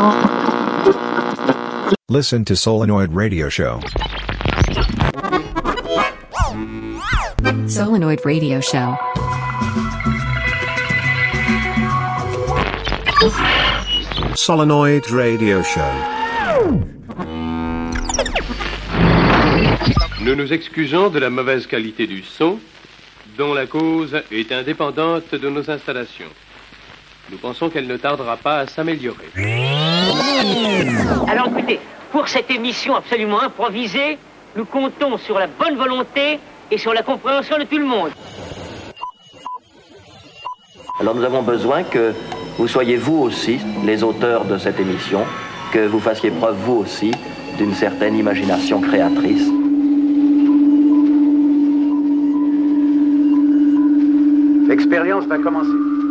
Listen to Solenoid Radio Show. Solenoid Radio Show. Solenoid Radio Show. Nous nous excusons de la mauvaise qualité du son, dont la cause est indépendante de nos installations. Nous pensons qu'elle ne tardera pas à s'améliorer. Alors écoutez, pour cette émission absolument improvisée, nous comptons sur la bonne volonté et sur la compréhension de tout le monde. Alors nous avons besoin que vous soyez vous aussi les auteurs de cette émission, que vous fassiez preuve vous aussi d'une certaine imagination créatrice. L'expérience va commencer.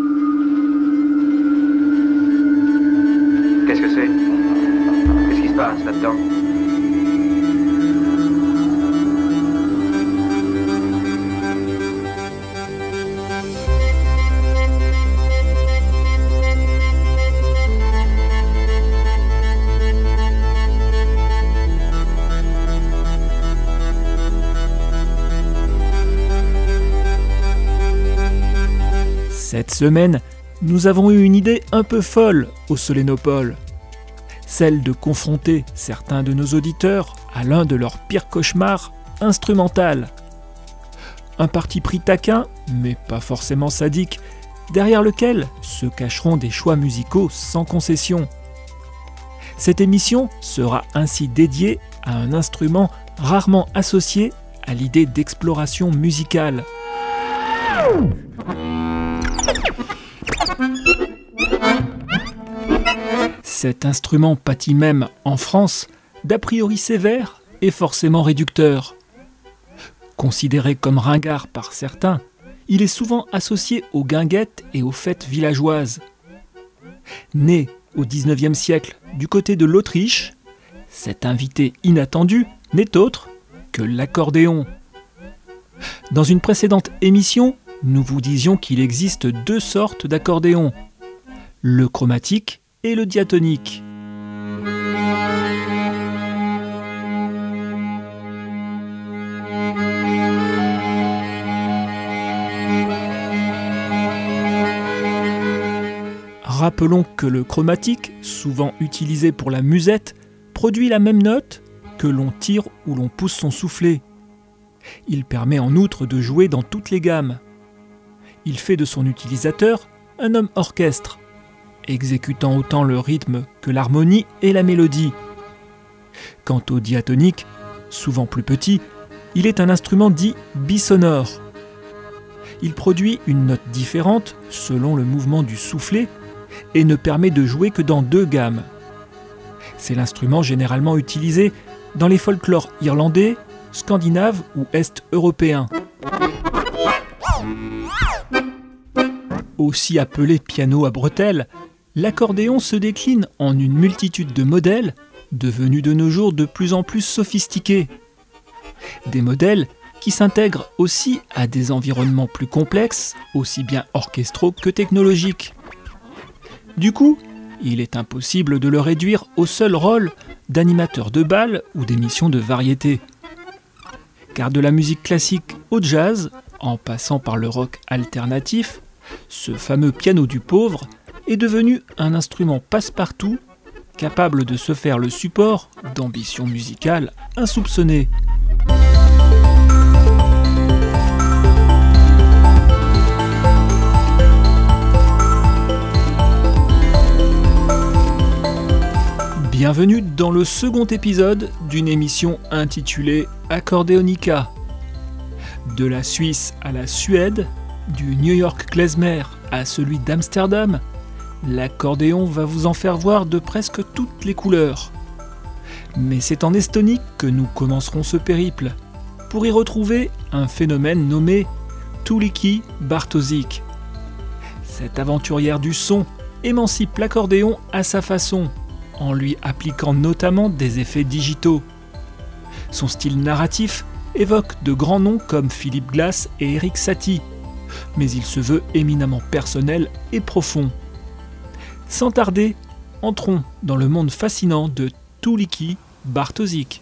Qu'est-ce que c'est? Qu'est-ce qui se passe là-dedans? Cette semaine, nous avons eu une idée un peu folle au Solénopole. Celle de confronter certains de nos auditeurs à l'un de leurs pires cauchemars instrumental. Un parti pris taquin, mais pas forcément sadique, derrière lequel se cacheront des choix musicaux sans concession. Cette émission sera ainsi dédiée à un instrument rarement associé à l'idée d'exploration musicale. Cet instrument pâtit même, en France, d'a priori sévère et forcément réducteur. Considéré comme ringard par certains, il est souvent associé aux guinguettes et aux fêtes villageoises. Né au XIXe siècle du côté de l'Autriche, cet invité inattendu n'est autre que l'accordéon. Dans une précédente émission, nous vous disions qu'il existe deux sortes d'accordéon, le chromatique et le diatonique. Rappelons que le chromatique, souvent utilisé pour la musette, produit la même note que l'on tire ou l'on pousse son soufflet. Il permet en outre de jouer dans toutes les gammes. Il fait de son utilisateur un homme orchestre, exécutant autant le rythme que l'harmonie et la mélodie. Quant au diatonique, souvent plus petit, il est un instrument dit bisonore. Il produit une note différente selon le mouvement du soufflet et ne permet de jouer que dans deux gammes. C'est l'instrument généralement utilisé dans les folklores irlandais, scandinaves ou est-européens. Aussi appelé piano à bretelles, l'accordéon se décline en une multitude de modèles, devenus de nos jours de plus en plus sophistiqués. Des modèles qui s'intègrent aussi à des environnements plus complexes, aussi bien orchestraux que technologiques. Du coup, il est impossible de le réduire au seul rôle d'animateur de bal ou d'émission de variété. Car de la musique classique au jazz, en passant par le rock alternatif, ce fameux piano du pauvre est devenu un instrument passe-partout, capable de se faire le support d'ambitions musicales insoupçonnées. Bienvenue dans le second épisode d'une émission intitulée Accordéonica. De la Suisse à la Suède, du New York klezmer à celui d'Amsterdam, l'accordéon va vous en faire voir de presque toutes les couleurs. Mais c'est en Estonie que nous commencerons ce périple, pour y retrouver un phénomène nommé Tuulikki Bartosik. Cette aventurière du son émancipe l'accordéon à sa façon, en lui appliquant notamment des effets digitaux. Son style narratif évoque de grands noms comme Philip Glass et Erik Satie, mais il se veut éminemment personnel et profond. Sans tarder, entrons dans le monde fascinant de Tooliki Bartosik.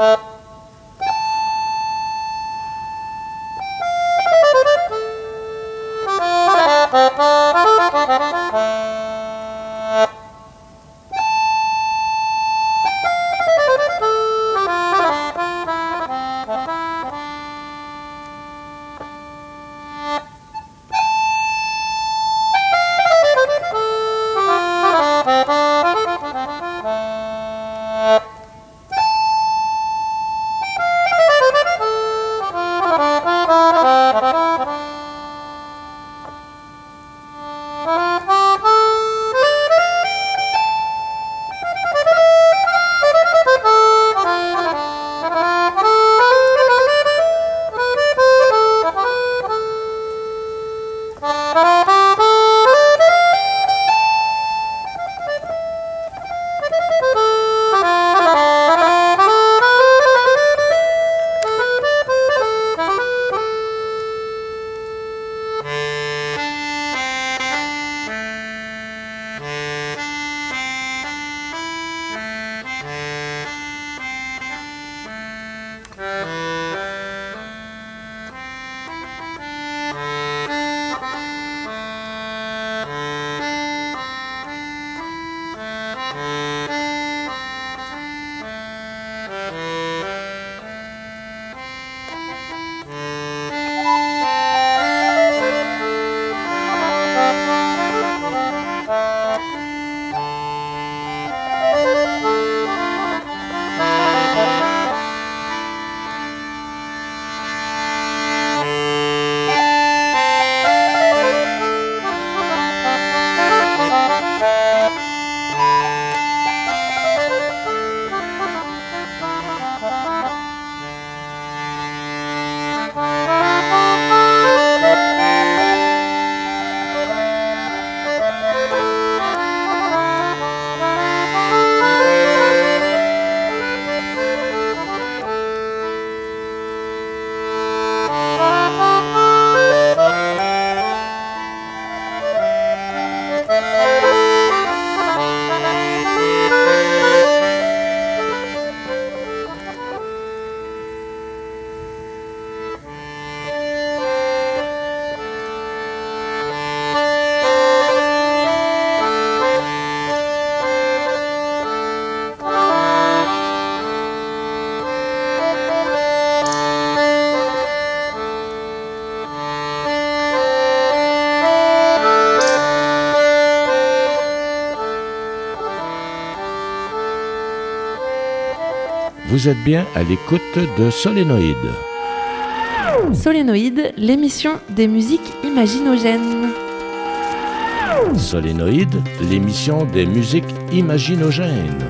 Vous êtes bien à l'écoute de Solénoïde. Solénoïde, l'émission des musiques imaginogènes. Solénoïde, l'émission des musiques imaginogènes.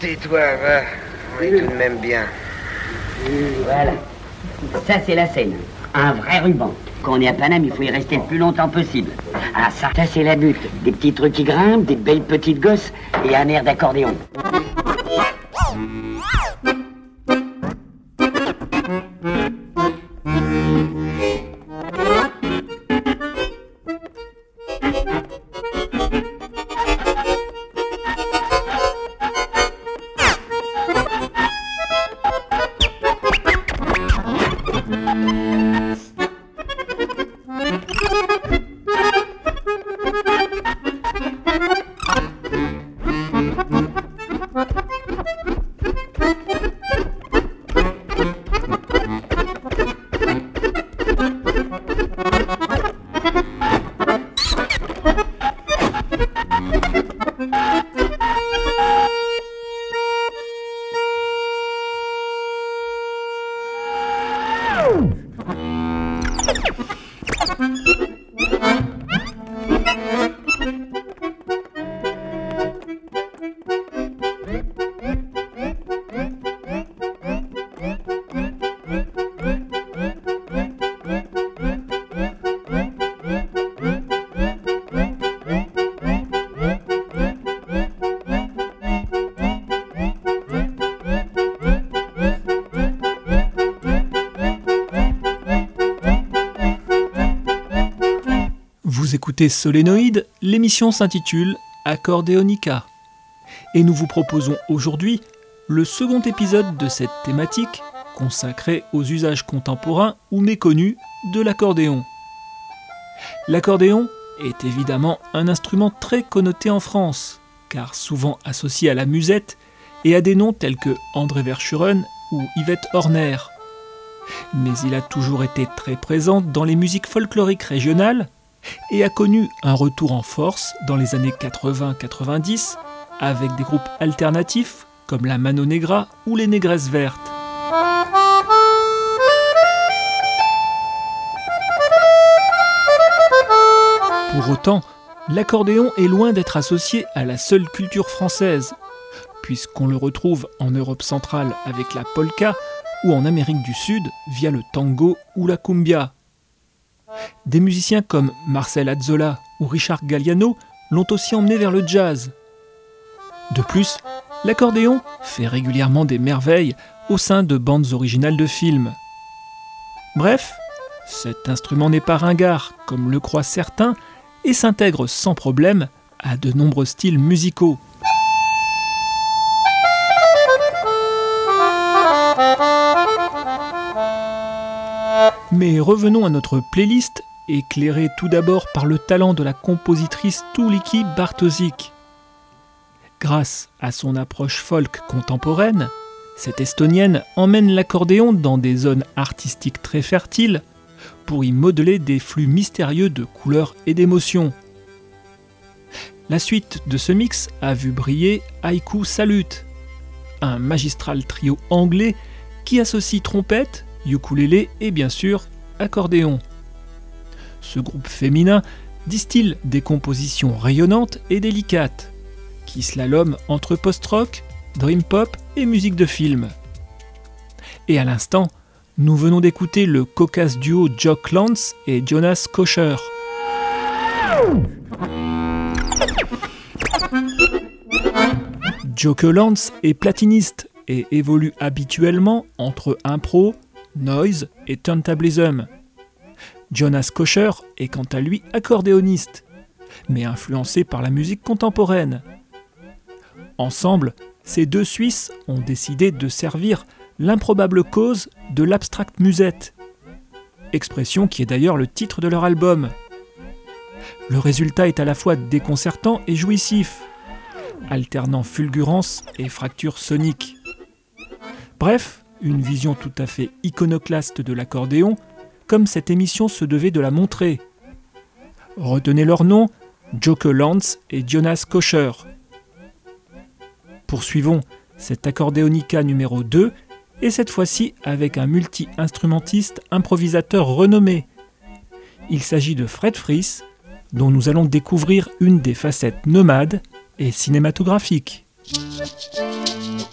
tais-toi, va. On est tout de même bien. Voilà. Ça, c'est la scène. Un vrai ruban. Quand on est à Paname, il faut y rester le plus longtemps possible. Ah, ça c'est la butte. Des petits trucs qui grimpent, des belles petites gosses et un air d'accordéon. Vous écoutez Solénoïde, l'émission s'intitule Accordéonica. Et nous vous proposons aujourd'hui le second épisode de cette thématique consacrée aux usages contemporains ou méconnus de l'accordéon. L'accordéon est évidemment un instrument très connoté en France, car souvent associé à la musette et à des noms tels que André Verschuren ou Yvette Horner. Mais il a toujours été très présent dans les musiques folkloriques régionales et a connu un retour en force dans les années 80-90 avec des groupes alternatifs comme la Mano Negra ou les Négresses Vertes. Pour autant, l'accordéon est loin d'être associé à la seule culture française, puisqu'on le retrouve en Europe centrale avec la polka ou en Amérique du Sud via le tango ou la cumbia. Des musiciens comme Marcel Azzola ou Richard Galliano l'ont aussi emmené vers le jazz. De plus, l'accordéon fait régulièrement des merveilles au sein de bandes originales de films. Bref, cet instrument n'est pas ringard, comme le croient certains, et s'intègre sans problème à de nombreux styles musicaux. Mais revenons à notre playlist, éclairée tout d'abord par le talent de la compositrice Tuulikki Bartosik. Grâce à son approche folk contemporaine, cette Estonienne emmène l'accordéon dans des zones artistiques très fertiles pour y modeler des flux mystérieux de couleurs et d'émotions. La suite de ce mix a vu briller Haiku Salute, un magistral trio anglais qui associe trompette, ukulélé et bien sûr accordéon. Ce groupe féminin distille des compositions rayonnantes et délicates, qui slaloment entre post-rock, dream pop et musique de film. Et à l'instant, nous venons d'écouter le cocasse duo Jock Lance et Jonas Kocher. Jock Lance est platiniste et évolue habituellement entre impro, noise et turntablism. Jonas Kocher est quant à lui accordéoniste, mais influencé par la musique contemporaine. Ensemble, ces deux Suisses ont décidé de servir l'improbable cause de l'abstract musette, expression qui est d'ailleurs le titre de leur album. Le résultat est à la fois déconcertant et jouissif, alternant fulgurance et fracture sonique. Bref, une vision tout à fait iconoclaste de l'accordéon, comme cette émission se devait de la montrer. Retenez leurs noms, Jock Lance et Jonas Kocher. Poursuivons cet accordéonica numéro 2, et cette fois-ci avec un multi-instrumentiste improvisateur renommé. Il s'agit de Fred Fries, dont nous allons découvrir une des facettes nomades et cinématographiques.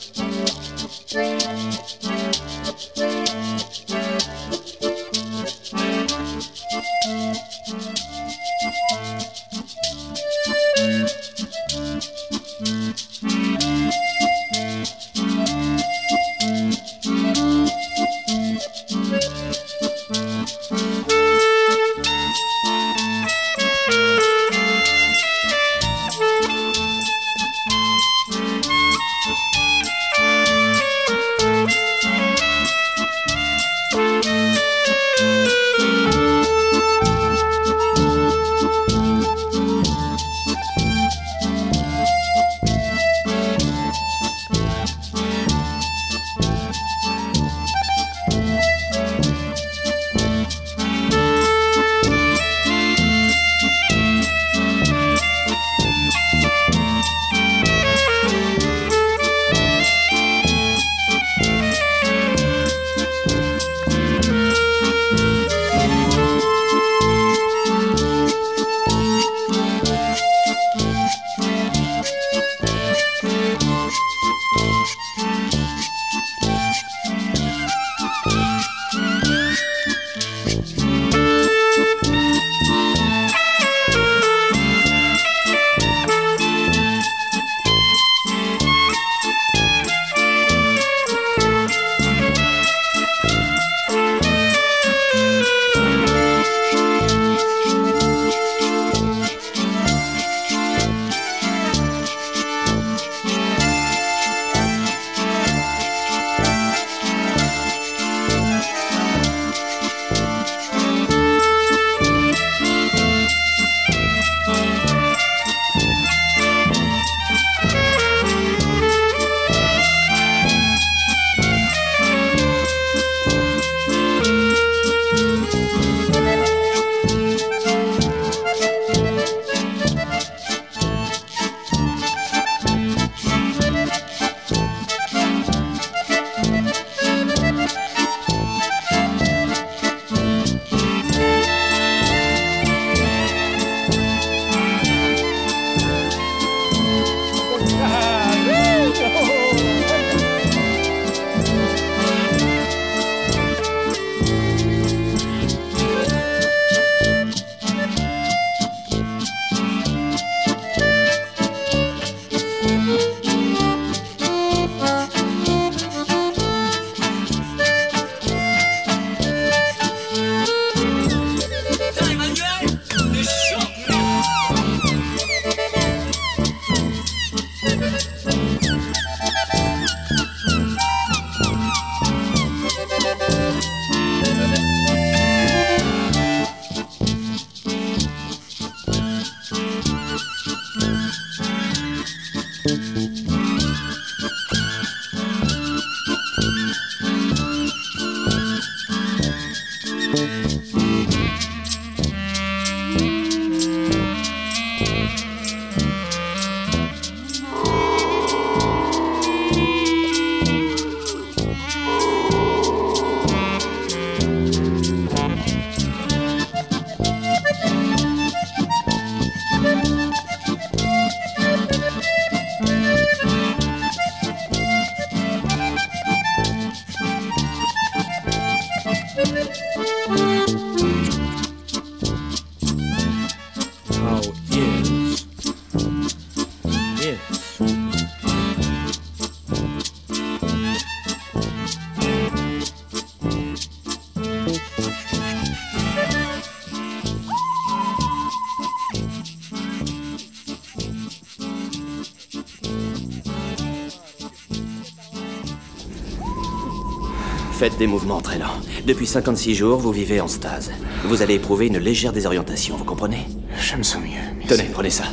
Faites des mouvements très lents. Depuis 56 jours, vous vivez en stase. Vous allez éprouver une légère désorientation, vous comprenez? Je me sens mieux. Tenez, prenez ça.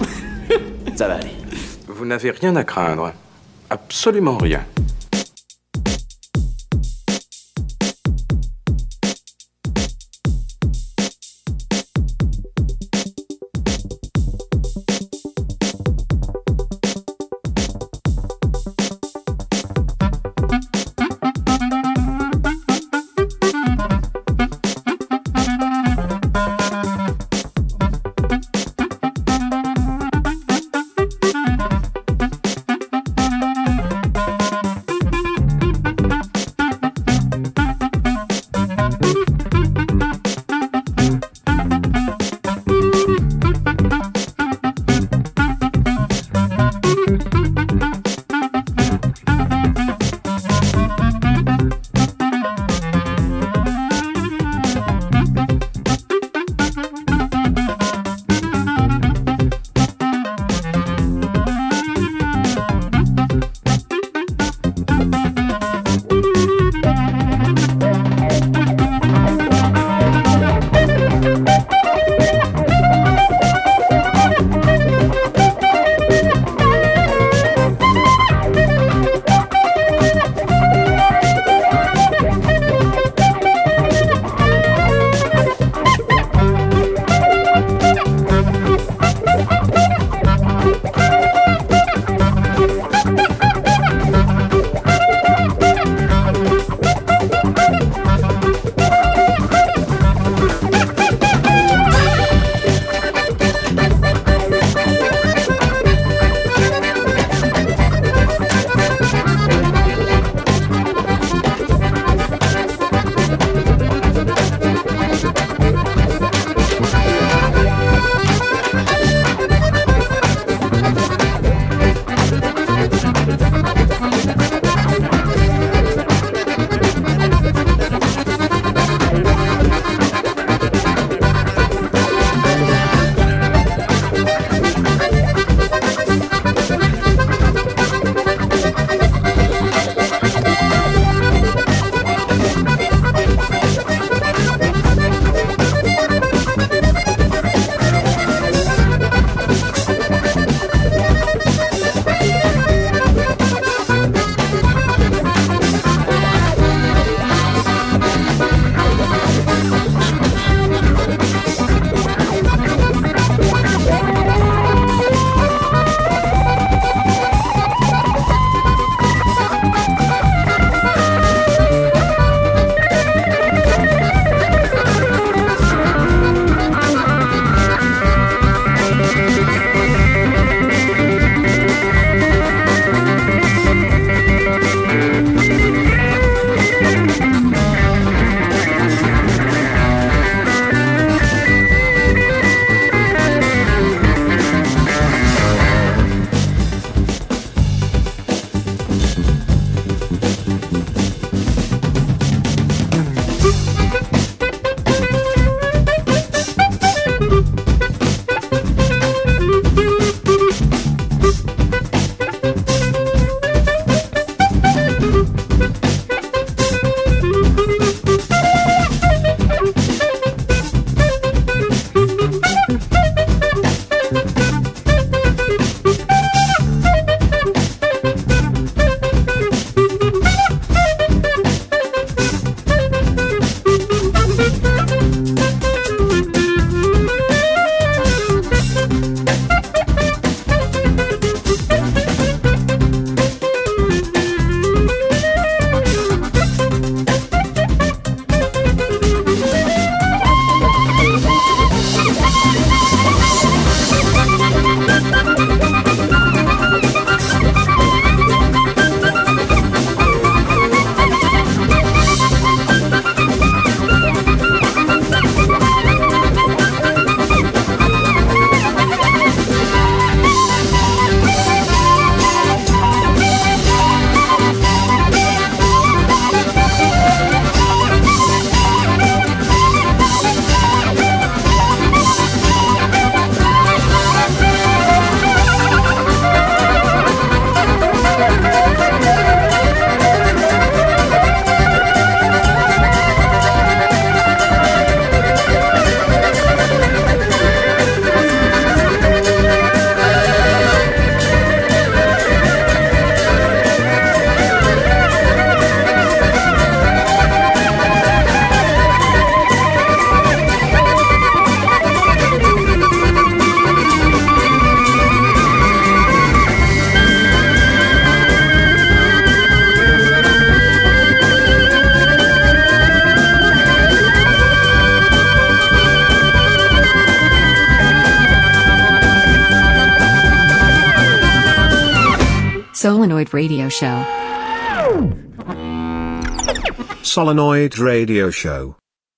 Ça va aller. Vous n'avez rien à craindre. Absolument rien. Solenoid Radio Show. Solenoid Radio Show.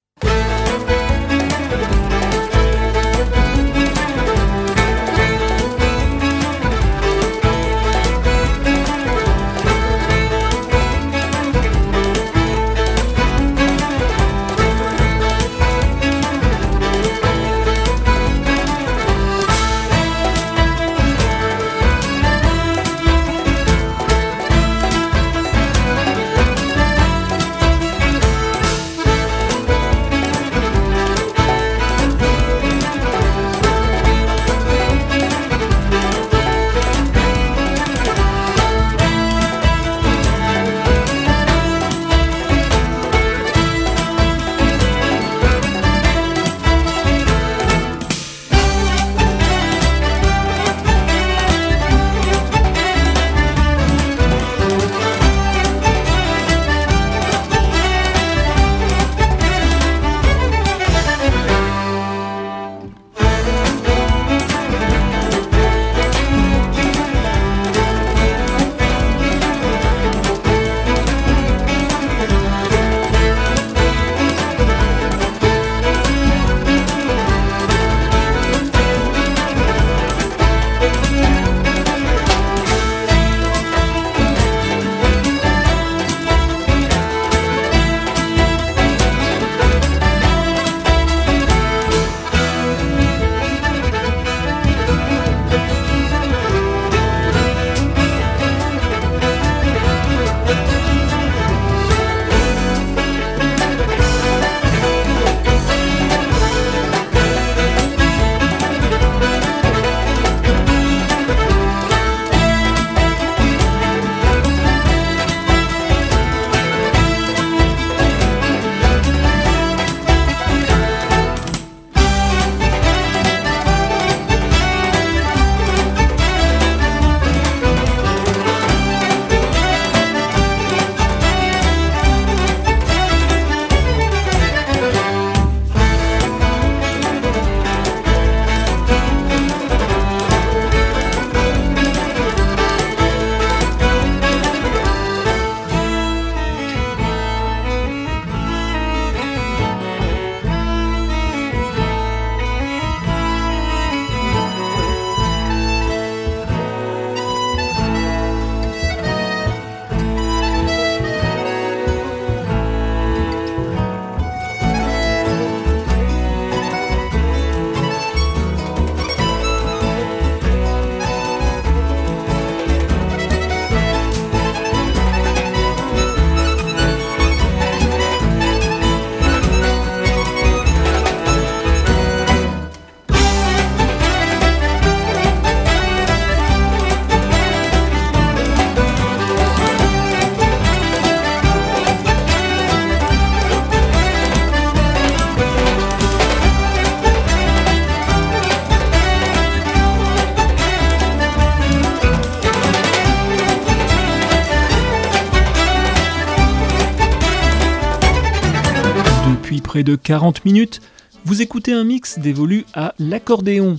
près de 40 minutes, vous écoutez un mix dévolu à l'accordéon.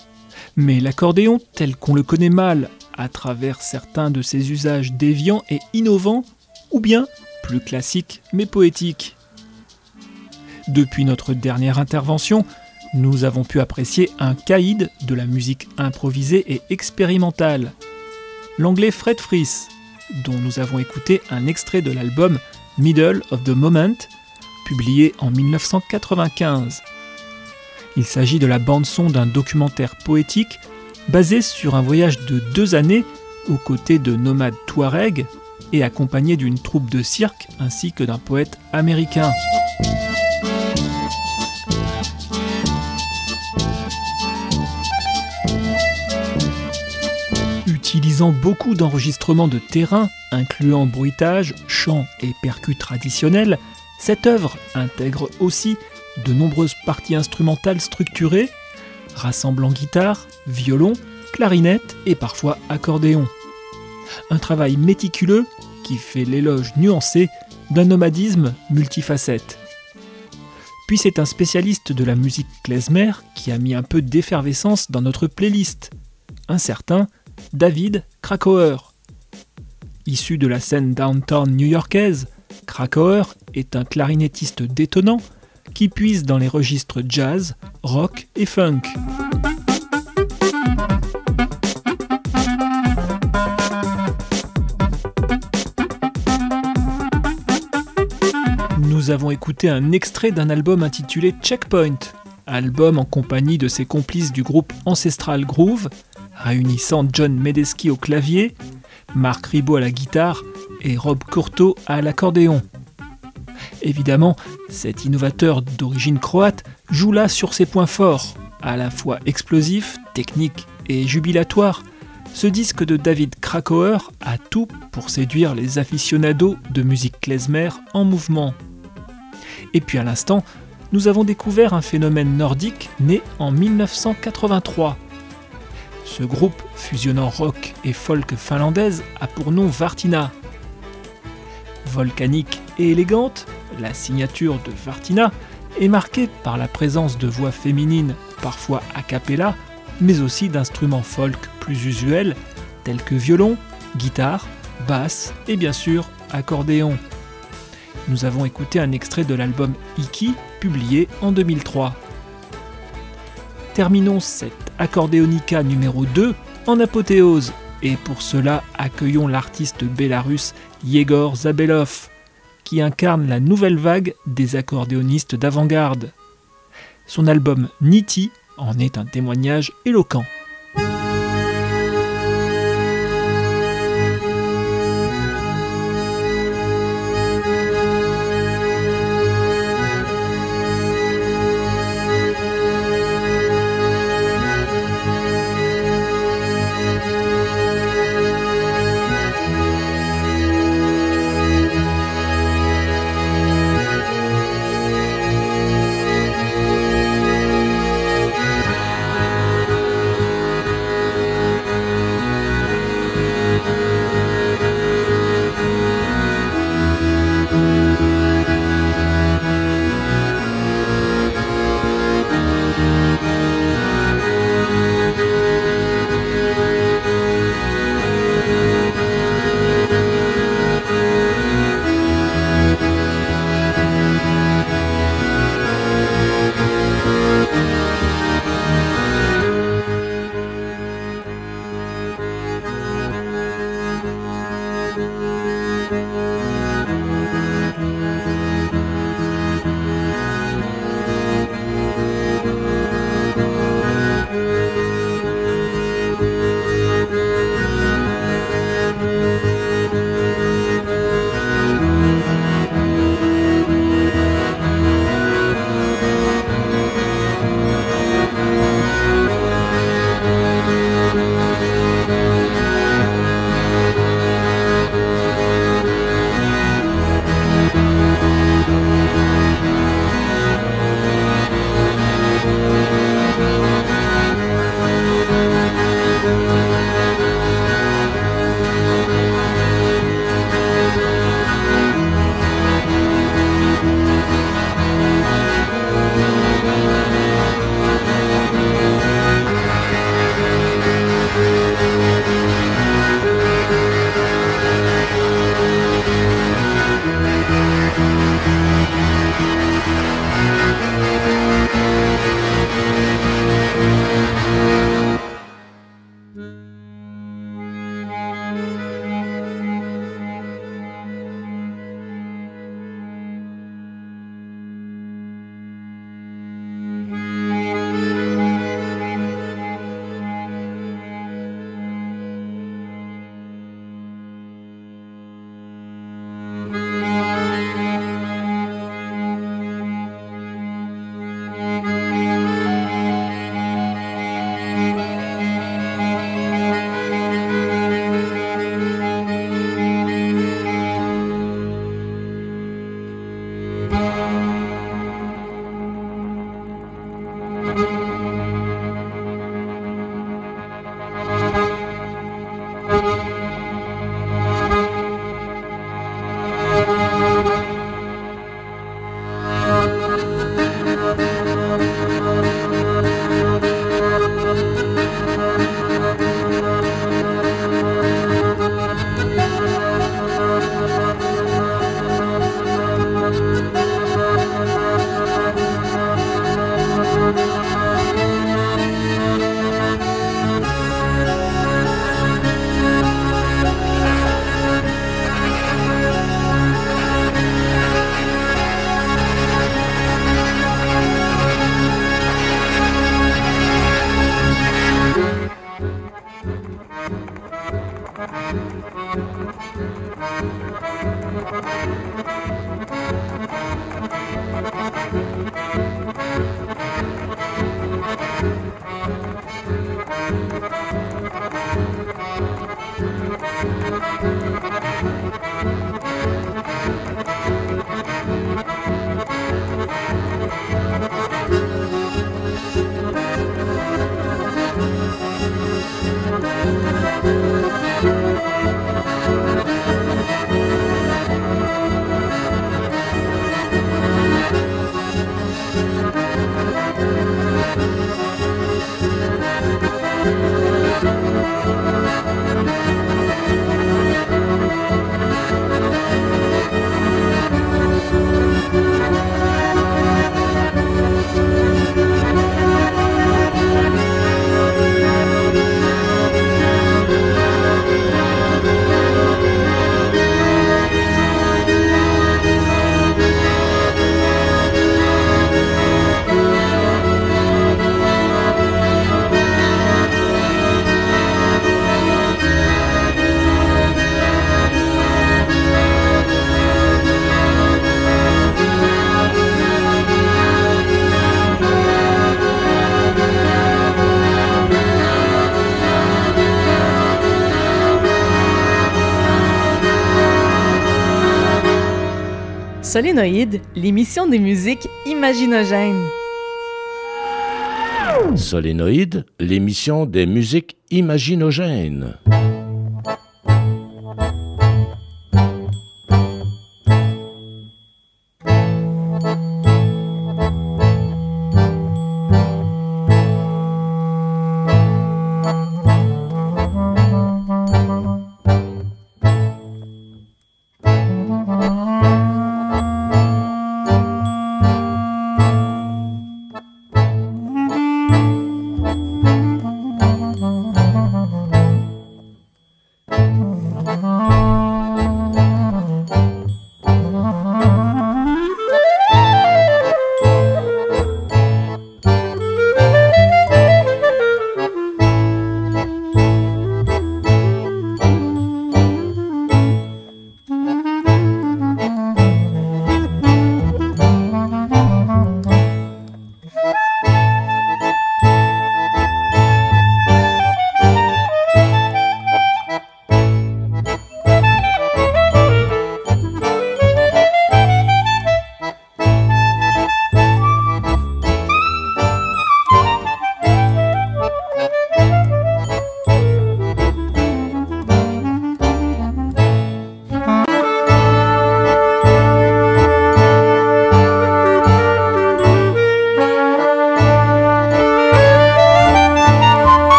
Mais l'accordéon tel qu'on le connaît mal à travers certains de ses usages déviants et innovants, ou bien plus classiques mais poétiques. Depuis notre dernière intervention, nous avons pu apprécier un caïd de la musique improvisée et expérimentale, l'anglais Fred Frith, dont nous avons écouté un extrait de l'album Middle of the Moment, publié en 1995. Il s'agit de la bande-son d'un documentaire poétique basé sur un voyage de 2 années aux côtés de nomades touaregs et accompagné d'une troupe de cirque ainsi que d'un poète américain. Utilisant beaucoup d'enregistrements de terrain, incluant bruitage, chant et percus traditionnels, cette œuvre intègre aussi de nombreuses parties instrumentales structurées, rassemblant guitare, violon, clarinette et parfois accordéon. Un travail méticuleux qui fait l'éloge nuancé d'un nomadisme multifacette. Puis c'est un spécialiste de la musique klezmer qui a mis un peu d'effervescence dans notre playlist, un certain David Krakauer, Issu de la scène downtown new-yorkaise, Krakauer est un clarinettiste détonnant qui puise dans les registres jazz, rock et funk. Nous avons écouté un extrait d'un album intitulé Checkpoint, album en compagnie de ses complices du groupe Ancestral Groove, réunissant John Medeski au clavier, Marc Ribot à la guitare et Rob Courteau à l'accordéon. Évidemment, cet innovateur d'origine croate joue là sur ses points forts, à la fois explosif, technique et jubilatoire. Ce disque de David Krakauer a tout pour séduire les aficionados de musique klezmer en mouvement. Et puis à l'instant, nous avons découvert un phénomène nordique né en 1983. Ce groupe, fusionnant rock et folk finlandaise, a pour nom Vartina. Volcanique et élégante, la signature de Vartina est marquée par la présence de voix féminines, parfois a cappella, mais aussi d'instruments folk plus usuels, tels que violon, guitare, basse et bien sûr accordéon. Nous avons écouté un extrait de l'album Iki, publié en 2003. Terminons cette Accordéonica numéro 2 en apothéose, et pour cela accueillons l'artiste bélarusse Yegor Zabelov, qui incarne la nouvelle vague des accordéonistes d'avant-garde. Son album Niti en est un témoignage éloquent. Solénoïde, l'émission des musiques imaginogènes. Solénoïde, l'émission des musiques imaginogènes.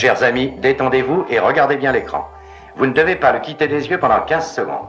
Chers amis, détendez-vous et regardez bien l'écran. Vous ne devez pas le quitter des yeux pendant 15 secondes.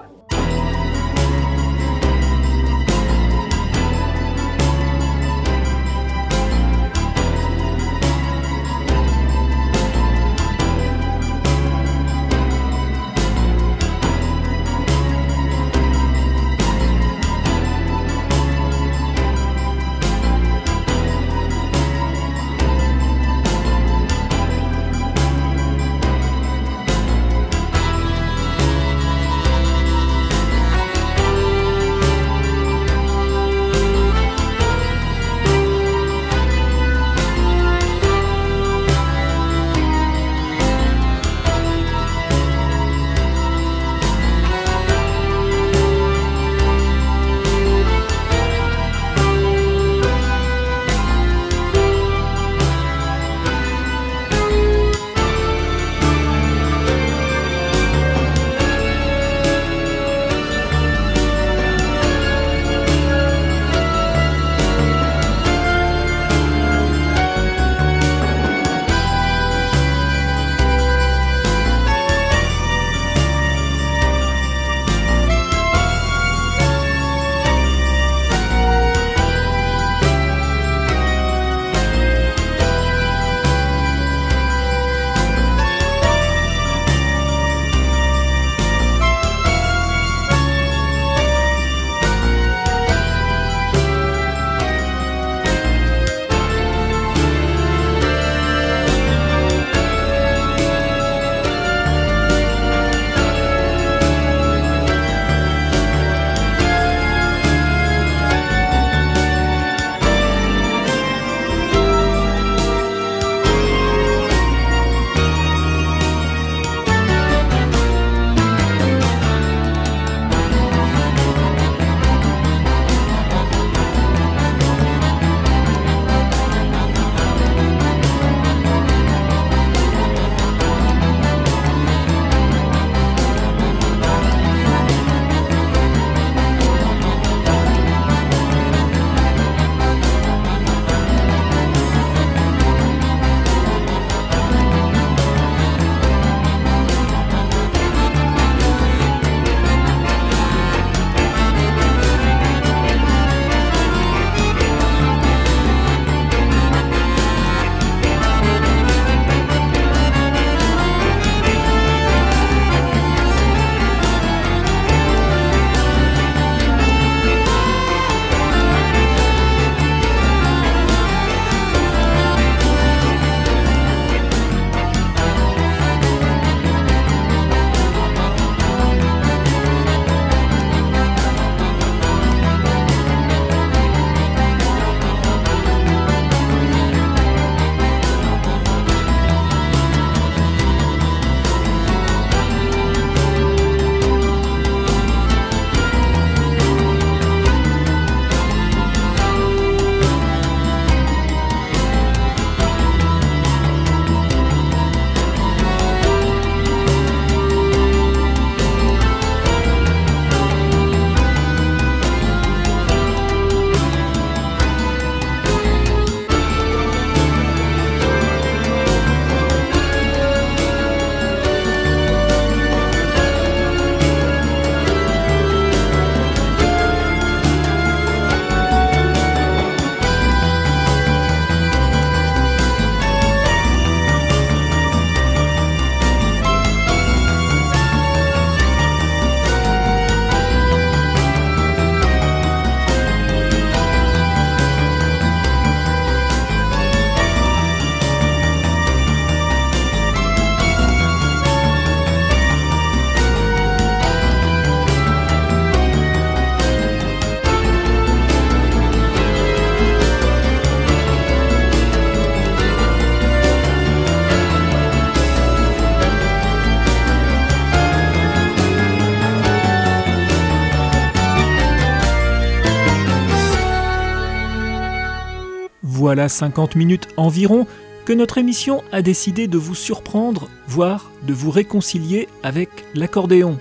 Voilà 50 minutes environ que notre émission a décidé de vous surprendre, voire de vous réconcilier avec l'accordéon.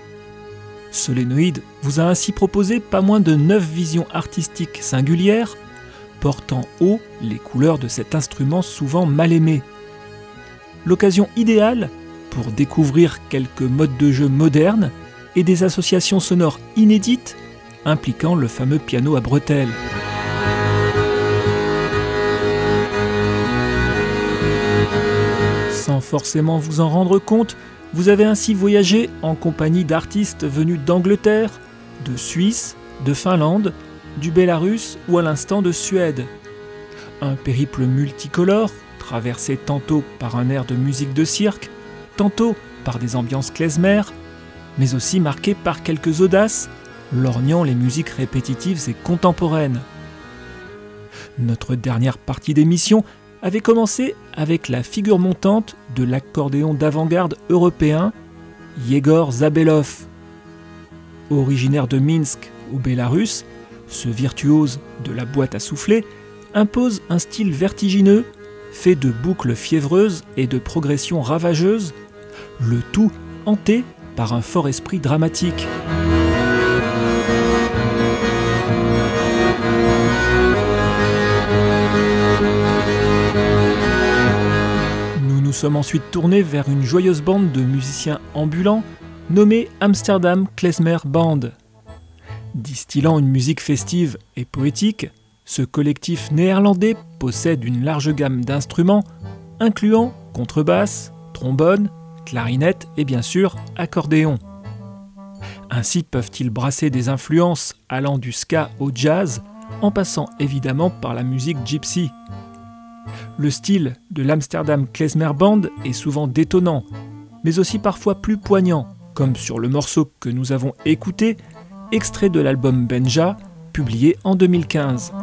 Solénoïde vous a ainsi proposé pas moins de 9 visions artistiques singulières, portant haut les couleurs de cet instrument souvent mal aimé. l'occasion idéale pour découvrir quelques modes de jeu modernes et des associations sonores inédites impliquant le fameux piano à bretelles. Sans forcément vous en rendre compte, vous avez ainsi voyagé en compagnie d'artistes venus d'Angleterre, de Suisse, de Finlande, du Bélarus ou à l'instant de Suède. Un périple multicolore, traversé tantôt par un air de musique de cirque, tantôt par des ambiances klezmer, mais aussi marqué par quelques audaces, lorgnant les musiques répétitives et contemporaines. Notre dernière partie d'émission avait commencé avec la figure montante de l'accordéon d'avant-garde européen, Yegor Zabelov. Originaire de Minsk, au Bélarus, ce virtuose de la boîte à souffler impose un style vertigineux, fait de boucles fiévreuses et de progressions ravageuses, le tout hanté par un fort esprit dramatique. Nous sommes ensuite tournés vers une joyeuse bande de musiciens ambulants nommée Amsterdam Klezmer Band. Distillant une musique festive et poétique, ce collectif néerlandais possède une large gamme d'instruments, incluant contrebasse, trombone, clarinette et bien sûr accordéon. Ainsi peuvent-ils brasser des influences allant du ska au jazz, en passant évidemment par la musique gypsy. Le style de l'Amsterdam Klezmer Band est souvent détonnant, mais aussi parfois plus poignant, comme sur le morceau que nous avons écouté, extrait de l'album Benja, publié en 2015.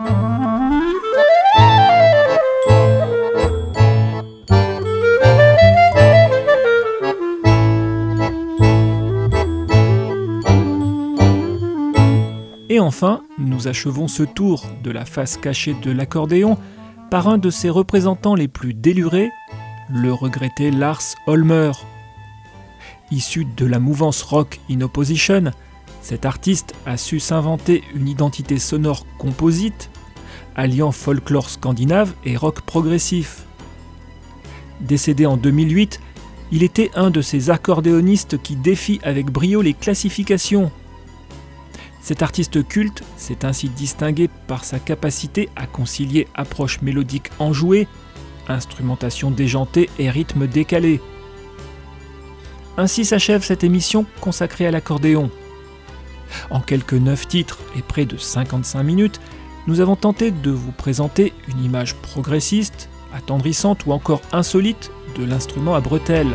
Et enfin, nous achevons ce tour de la face cachée de l'accordéon par un de ses représentants les plus délurés, le regretté Lars Holmer. Issu de la mouvance rock in opposition, cet artiste a su s'inventer une identité sonore composite, alliant folklore scandinave et rock progressif. Décédé en 2008, il était un de ces accordéonistes qui défient avec brio les classifications. Cet artiste culte s'est ainsi distingué par sa capacité à concilier approche mélodique enjouée, instrumentation déjantée et rythme décalé. Ainsi s'achève cette émission consacrée à l'accordéon. En quelques 9 titres et près de 55 minutes, nous avons tenté de vous présenter une image progressiste, attendrissante ou encore insolite de l'instrument à bretelles.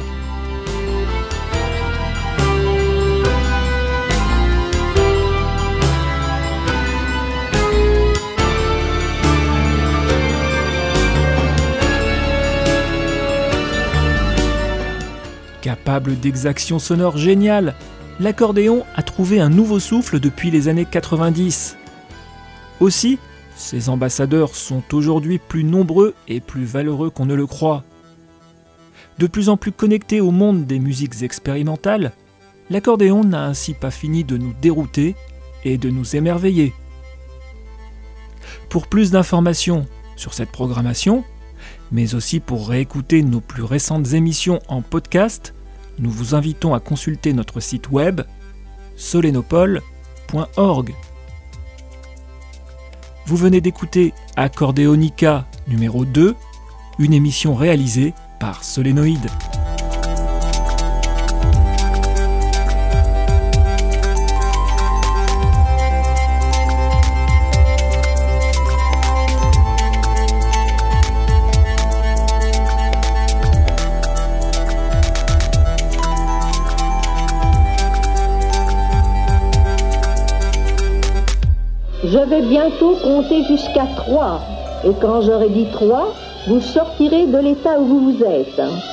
Capable d'exactions sonores géniales, l'accordéon a trouvé un nouveau souffle depuis les années 90. Aussi, ses ambassadeurs sont aujourd'hui plus nombreux et plus valeureux qu'on ne le croit. De plus en plus connecté au monde des musiques expérimentales, l'accordéon n'a ainsi pas fini de nous dérouter et de nous émerveiller. Pour plus d'informations sur cette programmation, mais aussi pour réécouter nos plus récentes émissions en podcast, nous vous invitons à consulter notre site web solenopole.org. Vous venez d'écouter Accordéonica numéro 2, une émission réalisée par Solénoïde. Je vais bientôt compter jusqu'à 3, et quand j'aurai dit 3, vous sortirez de l'état où vous êtes.